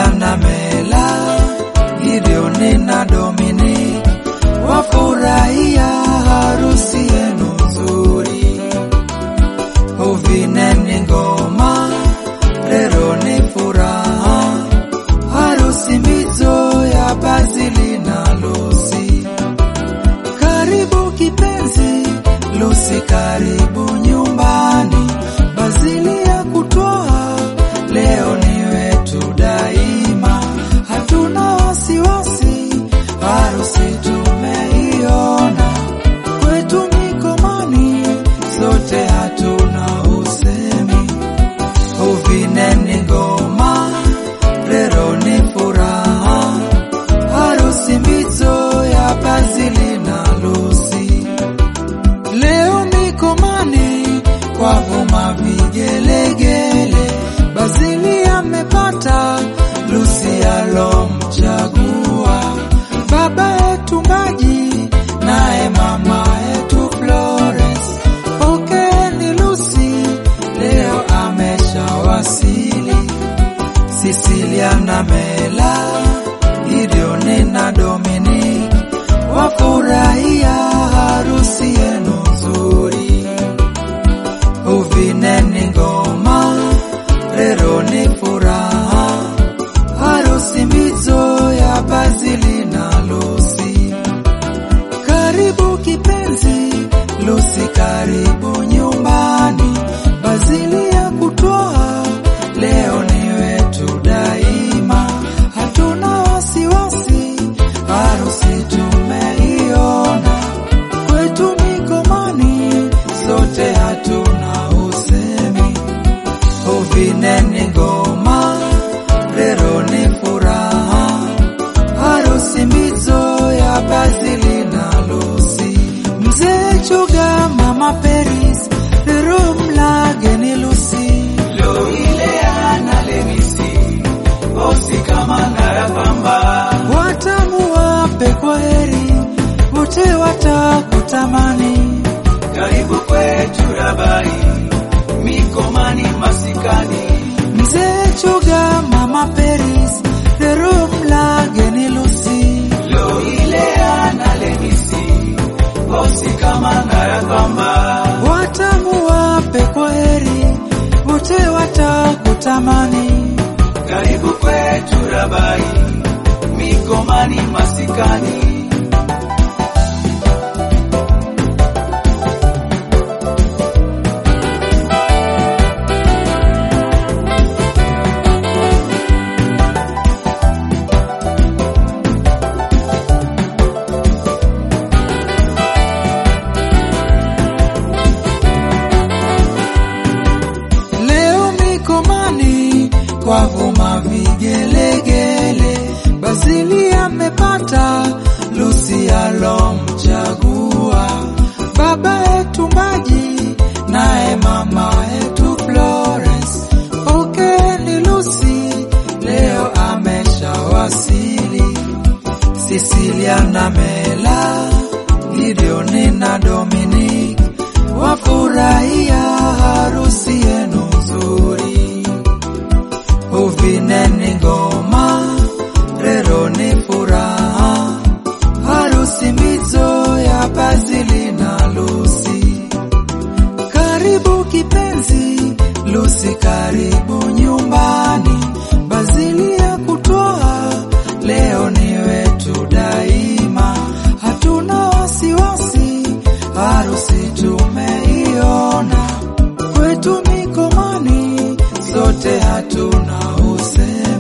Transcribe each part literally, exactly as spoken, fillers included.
na Mela, Gideoni na Dominic wafurahia harusi yenu nzuri. Uvineni ngoma, leo ni furaha, harusi mbizo ya Bazili na Lucy. Karibu kipenzi, Lucy karibu nyumbani, Bazili ya kutoa, leo ni wetu daima. Hatuna wasiwasi, harusi tumeiona, kwetu Mikomani, sote hatuna usemi. Uvineni ngoma, leo ni furaha, harusi mbizo ya Bazili na Lucy. Leo Mikomani kwa vuma vigelegele, Bazili amepata Lucy alomchagua. Baba yetu Maji naye mama yetu Florence, pokeeni Lucy, leo ameshawasili. Cecilia na Mela, Gideoni na Dominic wafurahia harusi yenu nzuri. Uvineni ngoma, leo ni furaha, harusi mbizo ya Bazili na Lucy. Karibu kipenzi, Lucy karibu nyumbani, Bazili ya kutoa, leo ni wetu daima. Hatuna wasiwasi, harusi tumeiona, kwetu Mikomani, sote hatuna usemi. Uvineni ngoma, leo ni furaha, harusi mbizo ya Bazili na Lucy. Mzee Chuga, Mama Peris, leo mlageni Lucy. Leo ile ana lemisi, osi kama narapamba. Watamu wape kwa heri, wote watakutamani. Karibu kwetu Rabai, Mikomani masikani. Mzee Chuga, Mama Peris, leo mlageni Lucy. Leo ile ana lemisi, osi kama narapamba. Watamu wape kwa heri, wote watakutamani. Karibu kwetu Rabai, Mikomani masikani. Leo Mikomani kwa vuma vigelegele, Bazili amepata Lucy alomchagua. Baba yetu Maji naye mama yetu Florence, pokeeni Lucy, leo ameshawasili. Cecilia na Mela, Gideoni na Dominic wafurahia harusi yenu nzuri. Uvineni ngoma, leo ni furaha, harusi mbizo ya Bazili na Lucy. Karibu kipenzi, Lucy karibu nyumbani, Bazili ya kutoa, leo ni wetu daima. Hatuna wasiwasi, harusi tumeiona, kwetu Mikomani, sote hatuna usemi.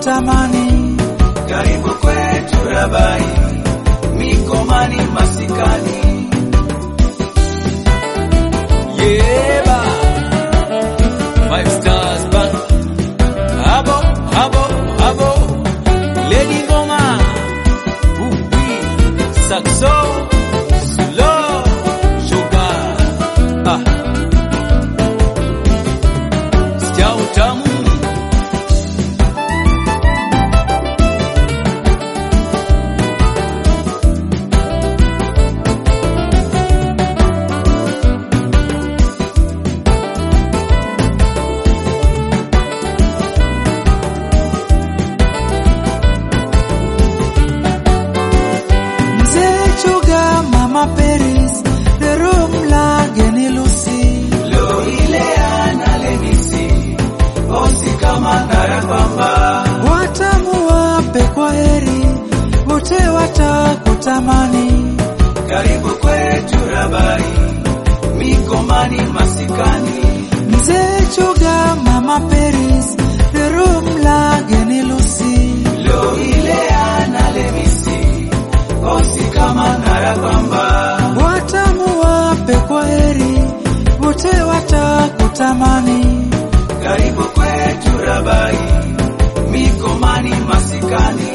watakutamani. Karibu kwetu Rabai, Mikomani masikani. Yeba Five Stars Bank. Habo, habo, habo Lady Ngoma Upi Saxo Slow Sugar. Ah Stia utamu. Mama Paris, the room la Geni Lucy. Lo ile analemisi, osi kama narapamba. Watamu wape kwa heri, wote watakutamani. Karibu kwetu Rabai, Mikomani masikani. Mzee Chuga, Mama Paris, the room la Geni Lucy. Lo ile analemisi, osi kama narapamba. Watamu wape kwa heri, wote watakutamani. Karibu kwetu Rabai, Mikomani masikani.